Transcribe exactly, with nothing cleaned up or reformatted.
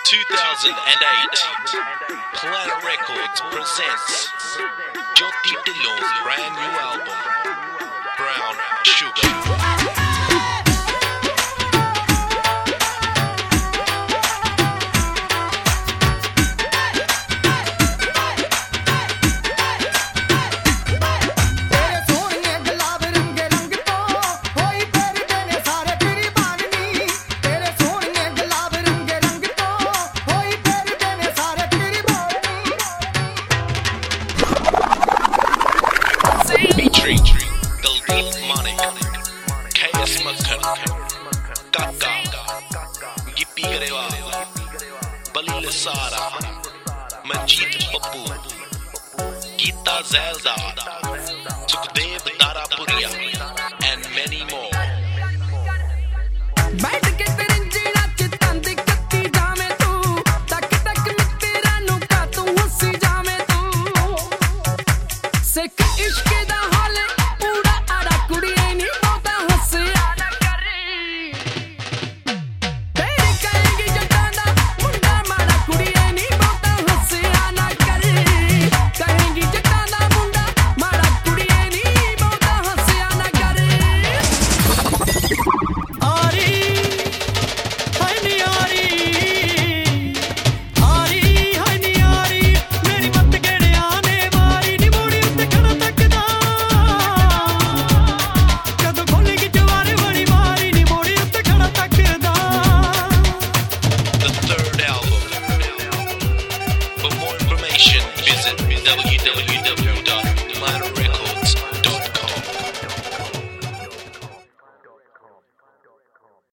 two thousand eight, Planet Records presents Jyoti Dhillon's brand new album, Brown Sugar. Featuring Daldeep Manik, K S Makhan, Kaka, Gippy Garewal, Balil Sara, Manjeet Pappu, Geeta Zaildar, Sukhdev Darapuria.